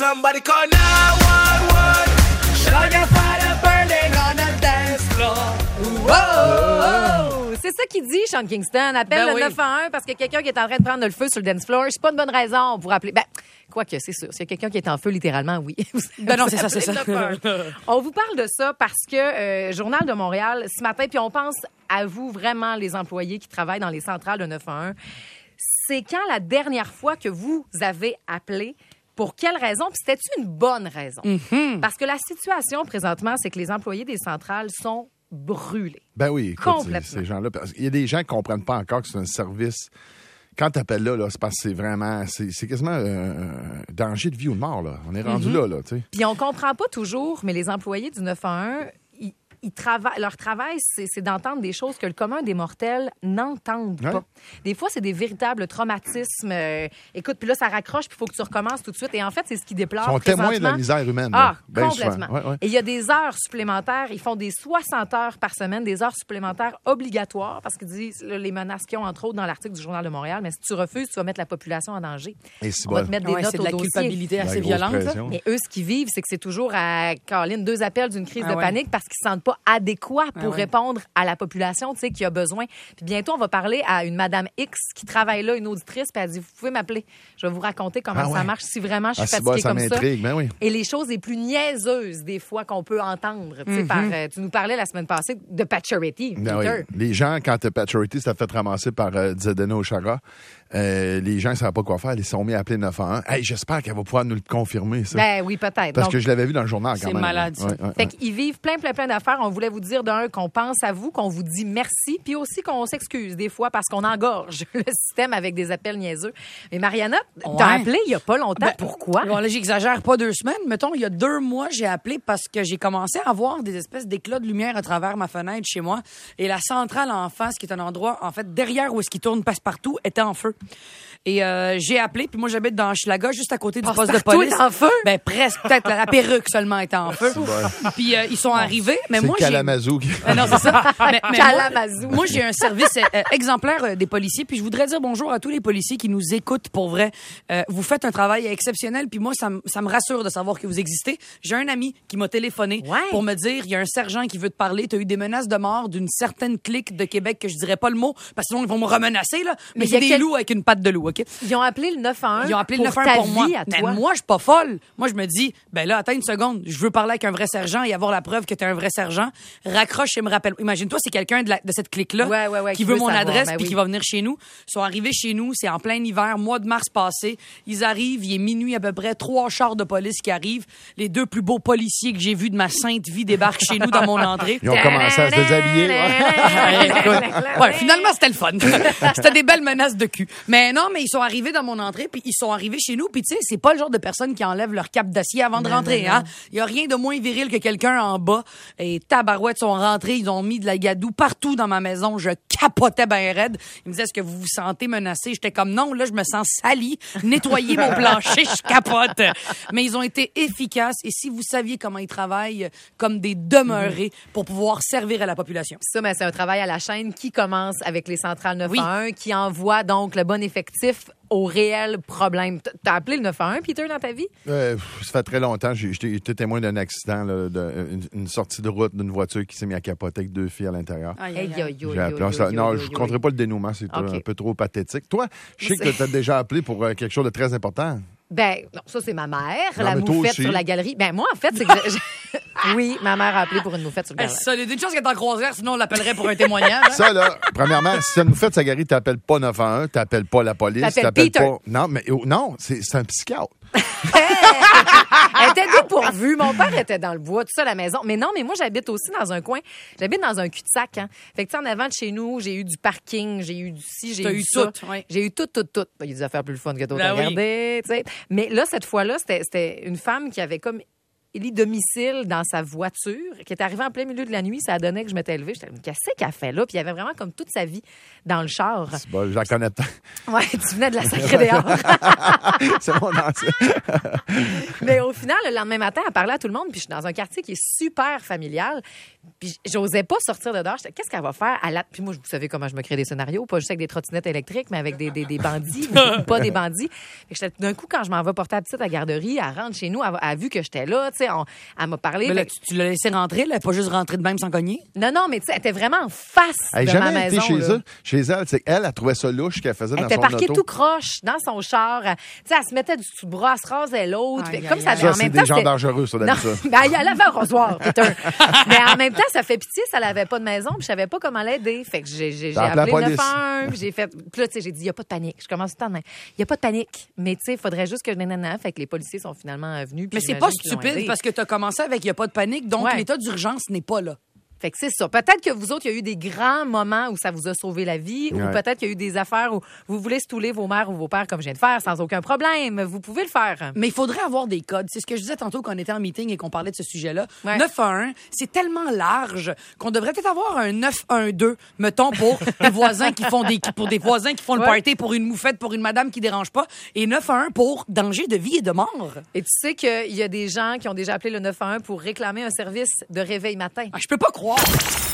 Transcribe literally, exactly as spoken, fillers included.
Somebody call nine one one. Show your fire burning on the dance floor. Oh! C'est ça qu'il dit, Sean Kingston. Appelle Ben le oui. neuf un un parce qu'il y a quelqu'un qui est en train de prendre le feu sur le dance floor. C'est pas une bonne raison pour appeler. Ben, quoique, c'est sûr. S'il y a quelqu'un qui est en feu, littéralement, oui. Ben non, c'est ça, c'est ça. Vous appelez le neuf un un. On vous parle de ça parce que euh, Journal de Montréal, ce matin, puis on pense à vous, vraiment, les employés qui travaillent dans les centrales de neuf un un. C'est quand la dernière fois que vous avez appelé? Pour quelle raison? Puis c'était-tu une bonne raison? Mm-hmm. Parce que la situation, présentement, c'est que les employés des centrales sont brûlés. Ben oui, écoute, Complètement. ces gens-là, parce qu'il y a des gens qui ne comprennent pas encore que c'est un service. Quand tu appelles là, là, c'est parce que c'est vraiment, c'est, c'est quasiment un danger de vie ou de mort, là. On est rendu Mm-hmm. là, là, tu sais. Puis on comprend pas toujours, mais les employés du neuf un un, ils, ils travaillent, leur travail, c'est, c'est d'entendre des choses que le commun des mortels n'entendent Ouais. pas. Des fois, c'est des véritables traumatismes. Euh, écoute, puis là, ça raccroche, puis il faut que tu recommences tout de suite. Et en fait, c'est ce qui déplore Ils sont témoins de la présentement. misère humaine. Ah, là. Ben complètement. souvent. Ouais, ouais. Et il y a des heures supplémentaires. Ils font des soixante heures par semaine, des heures supplémentaires obligatoires, parce qu'ils disent là, les menaces qu'ils ont, entre autres, dans l'article du Journal de Montréal. Mais si tu refuses, tu vas mettre la population en danger. Et c'est On va bon. te mettre des Ouais, notes c'est au de la dossier. culpabilité La assez grosse violente. là. pression. Mais eux, ce qu'ils vivent, c'est que c'est toujours à Caroline, deux appels d'une crise Ah de ouais. panique parce qu'ils ne se sentent pas adéquats pour Ah ouais. répondre à la population, tu sais, qui a besoin. Puis bientôt, on va parler à une Madame X qui travaille là, une auditrice, puis elle dit, vous pouvez m'appeler. Je vais vous raconter comment Ah ça ouais. marche si vraiment je suis Ah, c'est fatiguée bon, ça comme ça. m'intrigue, ben oui. Et les choses les plus niaiseuses, des fois, qu'on peut entendre. Tu sais, par, euh, tu nous parlais la semaine passée de Patcherity, Ben oui. Peter. Les gens, quand t'as Paturity, ça fait ramasser par euh, Zdeno Oshara, euh, les gens ne savaient pas quoi faire. Ils se sont mis à appeler neuf un un. Hey, j'espère qu'elle va pouvoir nous le confirmer, ça. Ben oui, peut-être. Parce Donc, que je l'avais vu dans le journal, quand C'est même. malade, ça. Ouais, ouais, Fait ouais. qu'ils vivent plein, plein, plein d'affaires. On voulait vous dire d'un qu'on pense à vous, qu'on vous dit merci, puis aussi qu'on s'excuse des fois parce qu'on engorge le système avec des appels niaiseux. Mais Mariana, t'as Ouais. appelé il y a pas longtemps. Ben, Pourquoi? Bon, là, j'exagère pas deux semaines. Mettons, il y a deux mois, j'ai appelé parce que j'ai commencé à voir des espèces d'éclats de lumière à travers ma fenêtre chez moi. Et la centrale en face, qui est un endroit, en fait, derrière où est-ce qu'il tourne passe-partout, était en feu. Et euh, j'ai appelé, puis moi, j'habite dans Hochelaga, juste à côté du poste de Passe-partout police. est en feu? Ben, presque. Peut-être la, la perruque seulement était en feu. Puis euh, ils sont arrivés. Mais C'est moi, j'ai... Kalamazoo qui... Ah non, c'est ça. Mais, mais moi, Kalamazoo. moi, j'ai un service euh, exemplaire euh, des policiers, puis je voudrais dire bonjour à tous les policiers qui nous écoutent pour vrai. Euh, vous faites un travail exceptionnel, puis moi, ça, m- ça me rassure de savoir que vous existez. J'ai un ami qui m'a téléphoné Ouais. pour me dire, il y a un sergent qui veut te parler, tu as eu des menaces de mort d'une certaine clique de Québec que je dirais pas le mot, parce que sinon ils vont me remenacer, là. Mais, Mais c'est il y a des quel- loups avec une patte de loup, OK? Ils ont appelé le neuf un un Ils ont appelé pour le neuf un un ta pour moi. vie à Mais toi. moi, je suis pas folle. Moi, je me dis, ben là, attends une seconde. Je veux parler avec un vrai sergent et avoir la preuve que t'es un vrai sergent. Raccroche et me rappelle. Imagine-toi, c'est quelqu'un de, la- de cette clique-là Ouais, ouais, ouais, qui qui veut veut mon savoir, adresse ben puis oui. qui va venir chez nous. Ils sont arrivés chez nous. C'est en plein hiver, mois de mars passé. Ils arrivent. Il est minuit à peu près. Trois chars de police qui arrivent. Les deux plus beaux policiers que j'ai vus de ma sainte vie débarquent chez nous dans mon entrée. Ils ont commencé à se déshabiller. Ouais. Écoute, ouais, finalement, c'était le fun. C'était des belles menaces de cul. Mais non, mais ils sont arrivés dans mon entrée, puis ils sont arrivés chez nous, puis tu sais, c'est pas le genre de personnes qui enlèvent leur cape d'acier avant de Non, rentrer, non, non. hein. Il y a rien de moins viril que quelqu'un en bas. Et tabarouettes sont rentrés, ils ont mis de la gadoue partout dans ma maison. Je capotais ben raide. Ils me disaient, est-ce que vous vous sentez menacé? J'étais comme, non, là, je me sens sali. Nettoyer mon plancher, je capote. Mais ils ont été efficaces, et si vous saviez comment ils travaillent comme des demeurés pour pouvoir servir à la population. Ça, mais c'est un travail à la chaîne qui commence avec les centrales neuf Oui. un un, qui envoie donc le bon effectif au réel problème. T- T'as appelé le neuf un un, Peter, dans ta vie? Euh, pff, ça fait très longtemps. J'ai j'ai été témoin d'un accident, là, de, une, une sortie de route d'une voiture qui s'est mise à capoter avec deux filles à l'intérieur. Aïe, Hey, aïe, yo, aïe. yo, J'ai yo, appelé. yo, Ça- yo, non, yo, je ne yo, compterai pas le dénouement. C'est OK. un peu trop pathétique. Toi, je sais que tu as déjà appelé pour euh, quelque chose de très important. Ben, non, ça, c'est ma mère, Non, la mais toi moufette aussi. sur la galerie. Ben, moi, en fait, c'est que... je- je- oui, ma mère a appelé pour une moufette sur la Eh, galerie. solide. Une chance qu'elle est en croisière, sinon on l'appellerait pour un témoignage. hein. Ça, là, premièrement, si ça nous fait sa galerie, tu n'appelles pas neuf un un, tu n'appelles pas la police, T'appelles t'appelles Peter. pas. Non, mais oh, non, c'est c'est un psychiatre. Elle était dépourvue. Mon père était dans le bois, tout ça, à la maison. Mais non, mais moi, j'habite aussi dans un coin. J'habite dans un cul-de-sac. Hein. Fait que, tu sais, en avant de chez nous, j'ai eu du parking, j'ai eu du ci, j'ai T'as eu, eu ça. tout, ouais. J'ai eu tout, tout, tout. Il y a des affaires plus le fun que d'autres Ben à oui. regarder, tu sais. Mais là, cette fois-là, c'était c'était une femme qui avait comme élit domicile dans sa voiture, qui est arrivée en plein milieu de la nuit. Ça a donné que je m'étais levée. J'étais comme, qu'est-ce qu'elle fait là? Puis il y avait vraiment comme toute sa vie dans le char. C'est bon, je la connais tant. Ouais, tu venais de la sacrer dehors. C'est mon ancien. Mais au final, le lendemain matin, elle parlait à tout le monde, puis je suis dans un quartier qui est super familial. Puis j'osais pas sortir de dehors. J'étais, qu'est-ce qu'elle va faire? À la... Puis moi, vous savez comment je me crée des scénarios, pas juste avec des trottinettes électriques, mais avec des, des, des bandits, mais pas des bandits. Fait que j'étais, d'un coup, quand je m'en vais porter la petite à la garderie, elle rentre chez nous, elle, elle a vu que j'étais là, tu sais, on- elle m'a parlé. Mais là, Fait que- tu, tu l'as laissé rentrer, là, pas juste rentrer de même sans cogner? Non, non, mais tu sais, elle était vraiment en face Elle de n'a ma jamais été maison. chez là. eux. Chez elle, c'est qu'elle, elle trouvait ça louche qu'elle faisait Elle dans était son parquée auto. tout croche dans son char. Tu sais, elle se mettait du sous de bras, elle se rasait l'autre. Aïe, Fait comme aïe, ça, aïe. mais en Ça, c'est même des temps, gens c'était- dangereux, ça, Non, d'habitude. ben, elle avait un rasoir, Peter. Mais en même temps, ça fait pitié, ça l'avait pas de maison, puis je savais pas comment l'aider. Fait que j'ai, j'ai, j'ai T'as appelé la appelé le police. neuf un un, puis j'ai fait. Puis là, tu sais, j'ai dit, il y a pas de panique. Je commence tout le temps de même. Il y a pas de panique. Mais tu sais, il faudrait juste que je nanana. Fait que les policiers sont finalement euh, venus. puis Mais c'est j'imagine pas qu'ils l'ont stupide aidé. parce que tu as commencé avec il n'y a pas de panique, donc Ouais. l'état d'urgence n'est pas là. Fait que c'est ça. Peut-être que vous autres, il y a eu des grands moments où ça vous a sauvé la vie, ou Ouais. peut-être qu'il y a eu des affaires où vous voulez stouler vos mères ou vos pères comme je viens de faire sans aucun problème. Vous pouvez le faire. Mais il faudrait avoir des codes. C'est ce que je disais tantôt quand on était en meeting et qu'on parlait de ce sujet-là. Ouais. neuf un un, c'est tellement large qu'on devrait peut-être avoir un neuf un deux, mettons, pour des voisins qui font des, pour des voisins qui font le Ouais. party, pour une moufette, pour une madame qui dérange pas, et neuf un un pour danger de vie et de mort. Et tu sais qu'il y a des gens qui ont déjà appelé le neuf un un pour réclamer un service de réveil matin. Ah, je peux pas croire.